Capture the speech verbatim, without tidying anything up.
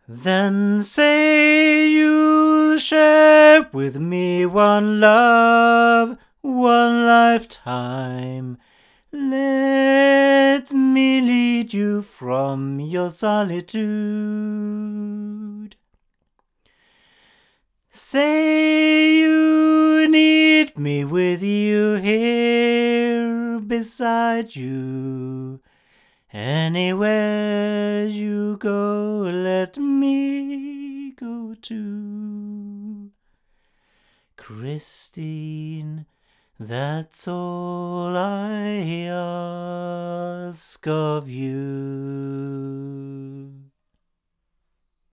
Then say you'll share with me one love, one lifetime. Let me lead you from your solitude. Say you need me with you here beside you. Anywhere you go, let me go too. Christine, that's all I ask of you.